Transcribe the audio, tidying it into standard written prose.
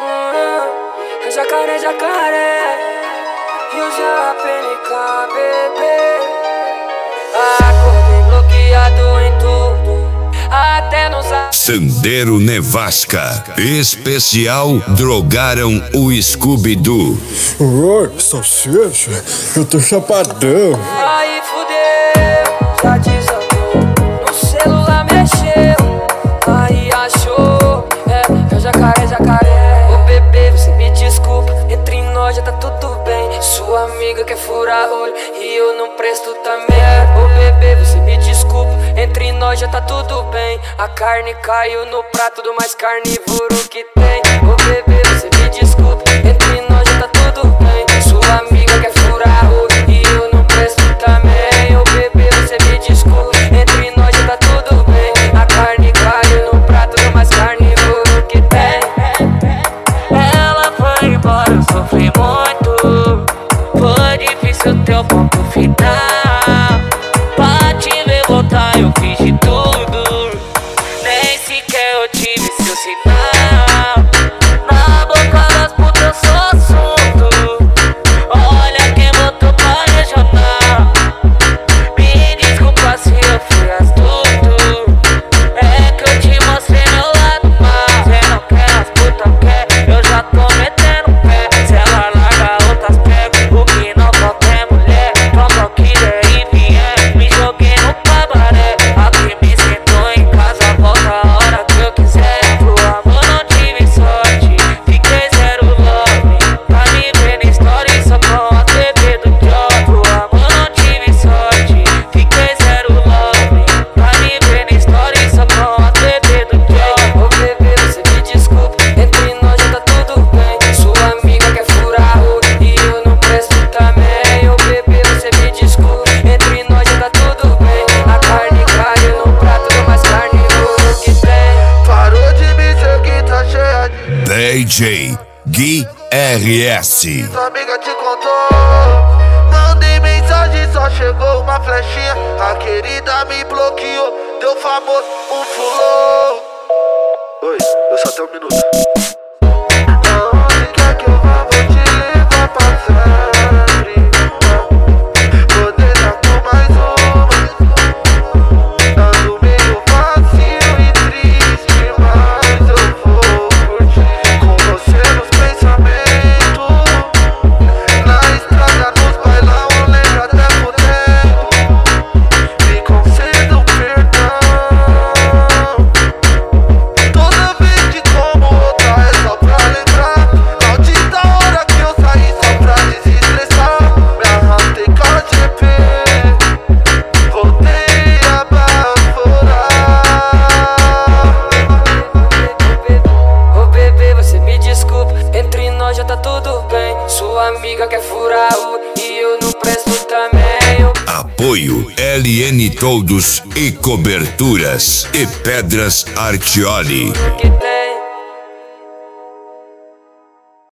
Jacaré, jacaré, e o JPNK, bebê. Acordei bloqueado em tudo, até nos... Sandero Nevasca, especial Drogaram o Scooby-Doo. Oi, salsicha, eu tô chapadão. Aí fudeu, já desandou, no celular mexeu, aí achou, é jacaré, jacaré. Ô bebê, você me desculpa, entre nós já tá tudo bem. Sua amiga quer furar olho e eu não presto também. Ô bebê, você me desculpa, entre nós já tá tudo bem. A carne caiu no prato do mais carnívoro que tem. Ô bebê, você me desculpa, entre nós já tá tudo bem. Sua amiga quer furar olho e eu não presto também. Ô bebê, você me desculpa, entre nós já tá tudo bem. A carne caiu no prato do mais carnívoro que tem. Ela foi embora, eu sofri muito. Foi difícil ter o ponto final. Pra te ver voltar eu fiz de tudo, nem sequer eu tive seu sinal. Na boca das putas eu sou assunto. Olha quem botou pra regional. Me desculpa se eu fui astuto, é que eu te mostrei meu lado mal. Cê não quer, as putas quer, eu já tô metendo pé. Se ela larga outras pega, o que não falta é mulher. Toma o que der e vier, me joguei no cabaré. Aqui me sentou em casa, volta a hora que eu quiser. Pro amor não tive sorte, fiquei zero love. Pra me ver na história só com a TV do job. Pro amor não tive sorte, fiquei zero love. Pra me ver na história só com a TV do job. Ô bebê, você me desculpa, entre nós já tá tudo bem. Sua amiga quer furar olho e eu não presto também. Ô bebê, você me desculpa, entre nós já tá tudo bem. A carne caiu no prato do mais carnívoro que tem. Parou de me seguir, tá cheia de... DJ Gui RS. Sua amiga te contou. Mandei mensagem, só chegou uma flechinha. A querida me bloqueou, deu famoso, um fulô. Oi, eu só tenho um minuto. Aonde quer que eu vá, vou te levar pra sempre. Vou deitar com mais uma. Ando meio vazio e triste, mas eu vou curtir com você nos pensamentos. Na estrada, nos bailão, lembro até por dentro. Me conceda um perdão. Toda vez que como outra é só pra lembrar. Maldita hora que eu saí só pra desestressar. Me arrastei com a GP, voltei a baforar. Ô bebê, você me desculpa, entre nós já tá tudo bem. Sua amiga quer furar olho e eu não presto também. Ô Apoio LN Todos e Coberturas e Pedras Artioli. que tem.